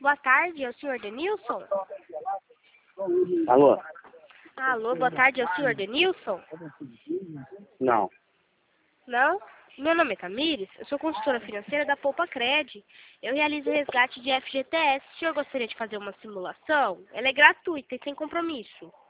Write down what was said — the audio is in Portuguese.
boa tarde, é o senhor Denilson? Alô? Alô, boa tarde, é o senhor Denilson? Não. Não? Meu nome é Tamires, eu sou consultora financeira da Poupa Cred. Eu realizo resgate de FGTS. O senhor gostaria de fazer uma simulação? Ela é gratuita e sem compromisso.